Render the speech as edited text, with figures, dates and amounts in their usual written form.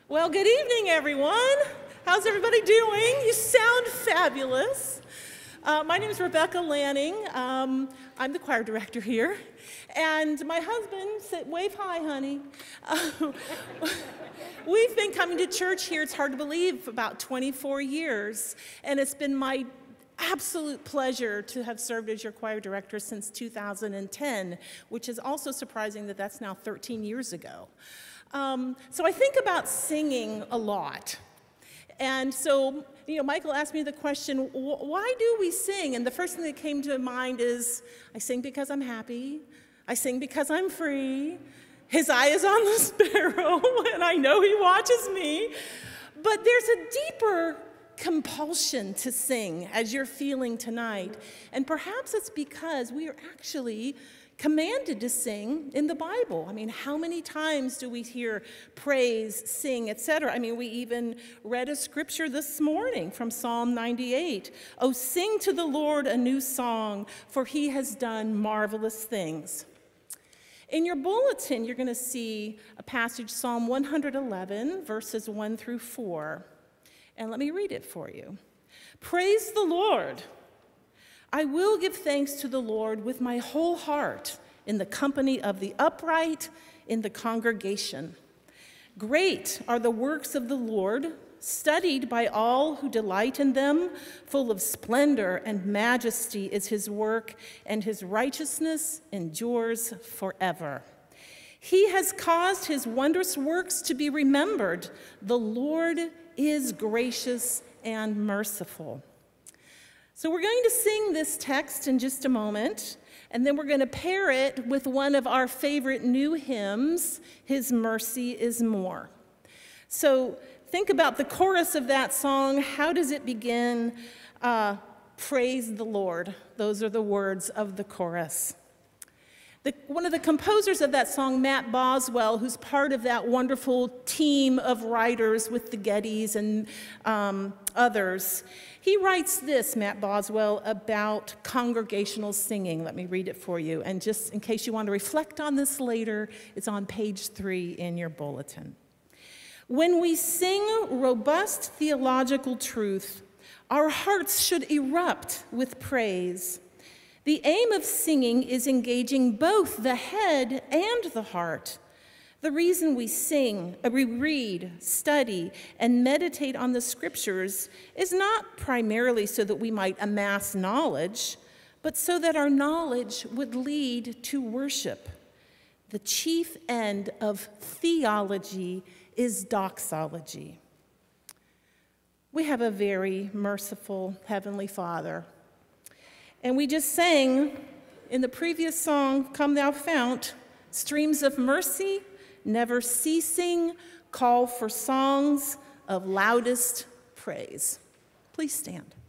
Well, good evening, everyone. How's everybody doing? You sound fabulous. My name is Rebecca Lanning. I'm the choir director here. And my husband, wave hi, honey. We've been coming to church here, it's hard to believe, about 24 years. And it's been my absolute pleasure to have served as your choir director since 2010, which is also surprising that that's now 13 years ago. So I think about singing a lot. And so, Michael asked me the question, why do we sing? And the first thing that came to mind is, I sing because I'm happy. I sing because I'm free. His eye is on the sparrow, and I know he watches me. But there's a deeper compulsion to sing as you're feeling tonight. And perhaps it's because we are actually commanded to sing in the Bible. I mean, how many times do we hear praise, sing, etc.? I mean, we even read a scripture this morning from Psalm 98. Oh, sing to the Lord a new song, for he has done marvelous things. In your bulletin, you're going to see a passage, Psalm 111, verses 1 through 4. And let me read it for you. Praise the Lord. I will give thanks to the Lord with my whole heart in the company of the upright in the congregation. Great are the works of the Lord, studied by all who delight in them. Full of splendor and majesty is his work, and his righteousness endures forever. He has caused his wondrous works to be remembered. The Lord is gracious and merciful. So we're going to sing this text in just a moment, and then we're going to pair it with one of our favorite new hymns, His Mercy is More. So think about the chorus of that song. How does it begin? Praise the Lord. Those are the words of the chorus. One of the composers of that song, Matt Boswell, who's part of that wonderful team of writers with the Gettys and others, he writes this, Matt Boswell, about congregational singing. Let me read it for you. And just in case you want to reflect on this later, it's on page 3 in your bulletin. When we sing robust theological truth, our hearts should erupt with praise. The aim of singing is engaging both the head and the heart. The reason we sing, we read, study, and meditate on the scriptures is not primarily so that we might amass knowledge, but so that our knowledge would lead to worship. The chief end of theology is doxology. We have a very merciful Heavenly Father. And we just sang in the previous song, Come Thou Fount, streams of mercy, never ceasing, call for songs of loudest praise. Please stand.